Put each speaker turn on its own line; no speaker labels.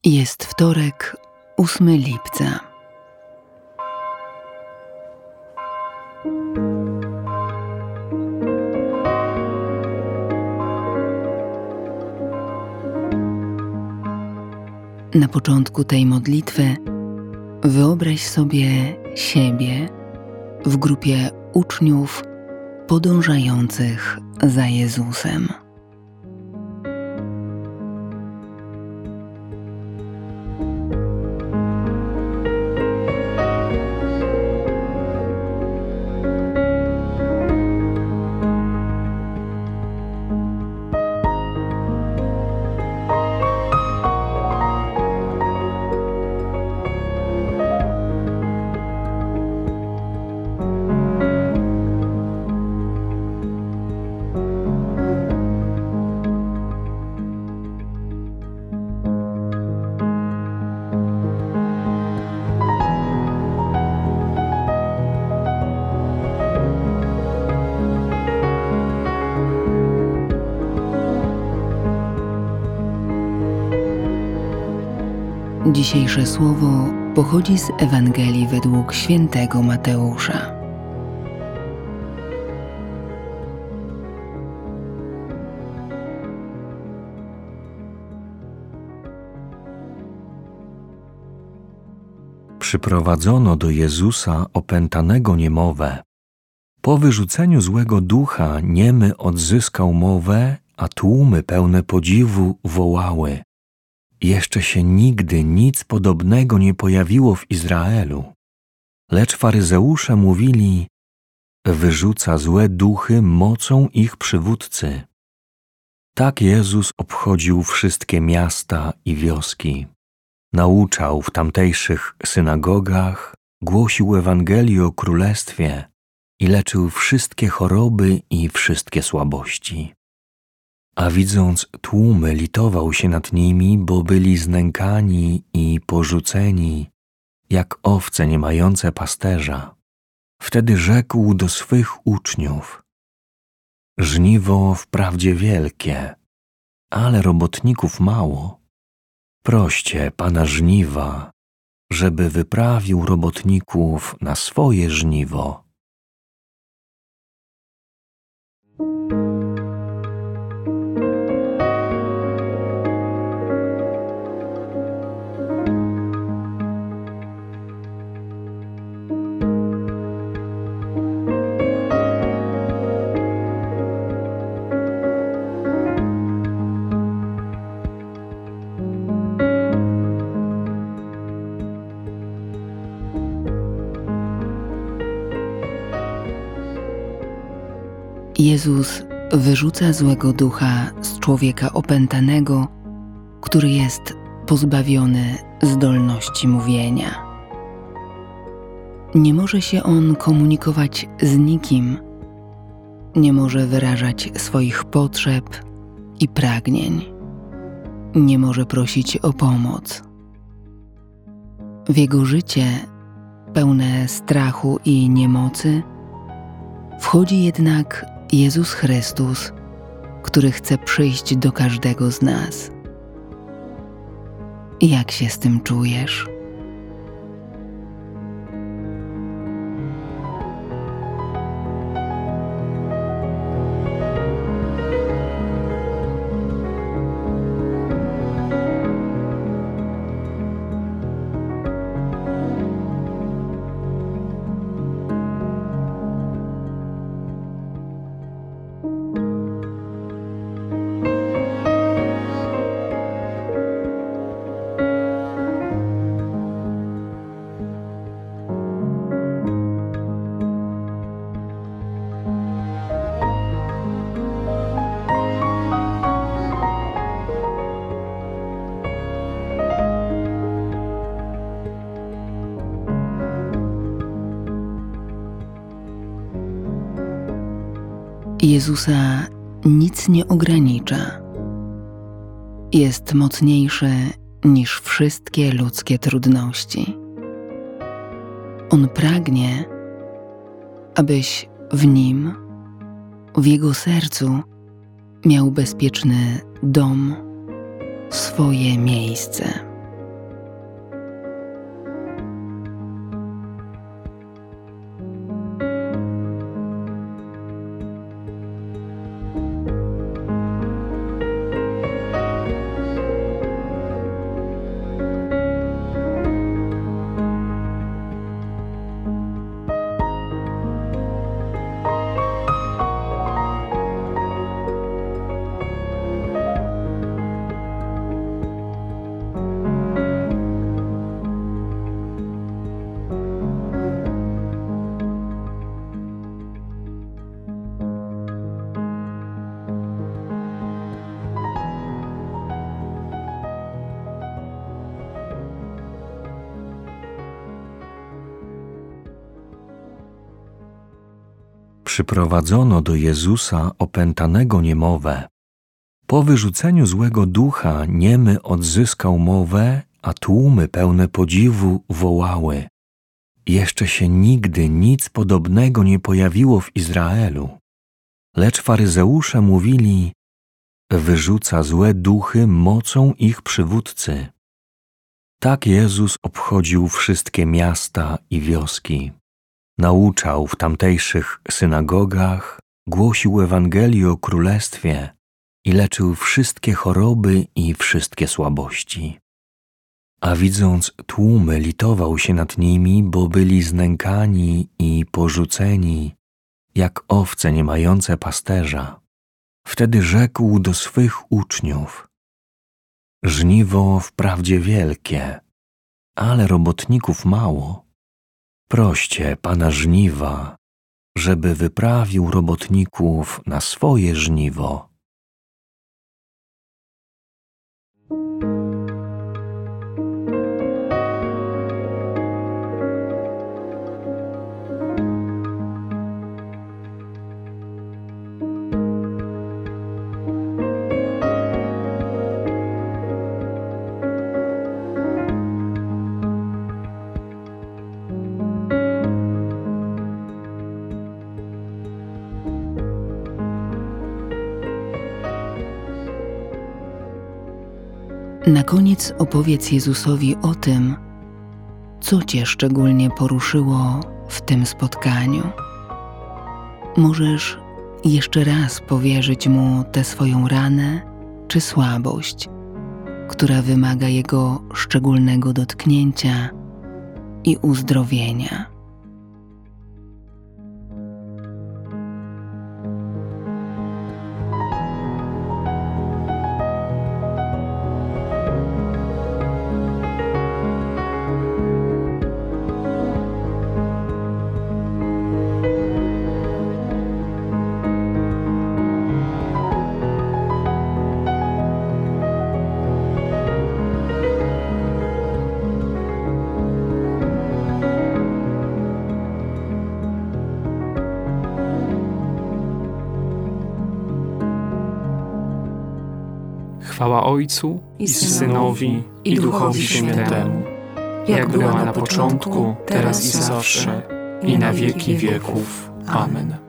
Jest wtorek, 8 lipca. Na początku tej modlitwy wyobraź sobie siebie w grupie uczniów podążających za Jezusem. Dzisiejsze słowo pochodzi z Ewangelii według świętego Mateusza.
Przyprowadzono do Jezusa opętanego niemowę. Po wyrzuceniu złego ducha niemy odzyskał mowę, a tłumy pełne podziwu wołały: jeszcze się nigdy nic podobnego nie pojawiło w Izraelu. Lecz faryzeusze mówili: wyrzuca złe duchy mocą ich przywódcy. Tak Jezus obchodził wszystkie miasta i wioski. Nauczał w tamtejszych synagogach, głosił Ewangelię o Królestwie i leczył wszystkie choroby i wszystkie słabości. A widząc tłumy, litował się nad nimi, bo byli znękani i porzuceni, jak owce nie mające pasterza. Wtedy rzekł do swych uczniów: żniwo wprawdzie wielkie, ale robotników mało. Proście Pana żniwa, żeby wyprawił robotników na swoje żniwo.
Jezus wyrzuca złego ducha z człowieka opętanego, który jest pozbawiony zdolności mówienia. Nie może się on komunikować z nikim, nie może wyrażać swoich potrzeb i pragnień, nie może prosić o pomoc. W jego życie, pełne strachu i niemocy, wchodzi jednak Jezus Chrystus, który chce przyjść do każdego z nas. Jak się z tym czujesz? Jezusa nic nie ogranicza. Jest mocniejszy niż wszystkie ludzkie trudności. On pragnie, abyś w Nim, w Jego sercu miał bezpieczny dom, swoje miejsce.
przyprowadzono do Jezusa opętanego niemowę. Po wyrzuceniu złego ducha niemy odzyskał mowę, a tłumy pełne podziwu wołały: jeszcze się nigdy nic podobnego nie pojawiło w Izraelu. Lecz faryzeusze mówili: wyrzuca złe duchy mocą ich przywódcy. Tak Jezus obchodził wszystkie miasta i wioski. Nauczał w tamtejszych synagogach, głosił Ewangelię o Królestwie i leczył wszystkie choroby i wszystkie słabości. A widząc tłumy, litował się nad nimi, bo byli znękani i porzuceni, jak owce nie mające pasterza. Wtedy rzekł do swych uczniów: żniwo wprawdzie wielkie, ale robotników mało. Proście Pana żniwa, żeby wyprawił robotników na swoje żniwo.
Na koniec opowiedz Jezusowi o tym, co Cię szczególnie poruszyło w tym spotkaniu. Możesz jeszcze raz powierzyć Mu tę swoją ranę czy słabość, która wymaga Jego szczególnego dotknięcia i uzdrowienia.
Chwała Ojcu i Synowi, i Duchowi Świętemu, jak była na początku, teraz i zawsze, i na wieki wieków. Amen.